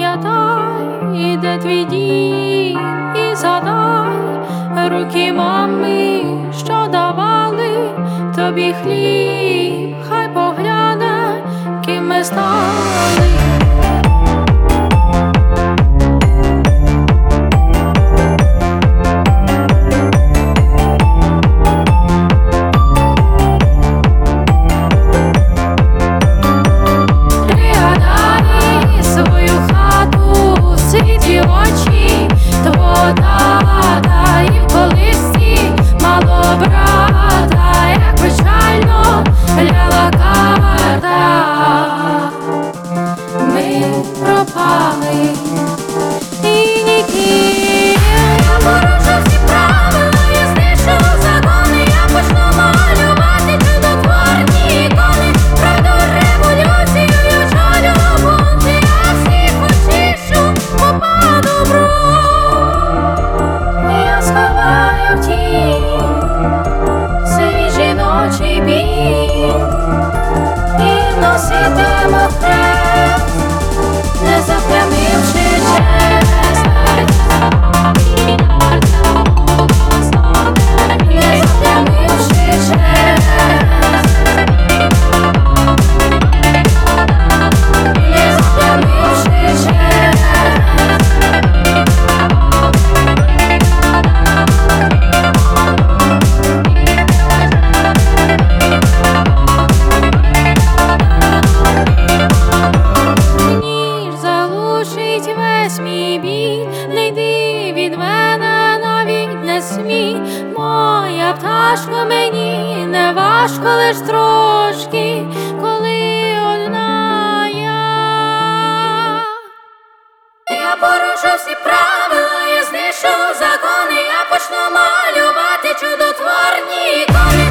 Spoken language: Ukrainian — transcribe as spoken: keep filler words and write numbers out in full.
Пам'ятай, де твій дім, і згадай руки мами, що давали тобі хліб, хай погляне, ким ми стали. Очі твого тата, і в колисці мало брата, як печально ляла карта. Ми пропали і ніким. Я порушу всі правила, я знищу закони, я почну малювати чудотворні ікони. Правду революцію я вчолю бунти, я всіх очищу. Я сховаю в тінь свій жіночий біль і носитиму хрест, не заплямивши честь, не заплямивши честь, не заплямивши честь. Весь мій біль, не йди від мене, навіть не смій. Моя пташко, мені не важко, лиш трошки, коли одна я. Я порушу всі правила, я знищу закони, я почну малювати чудотворні ікони.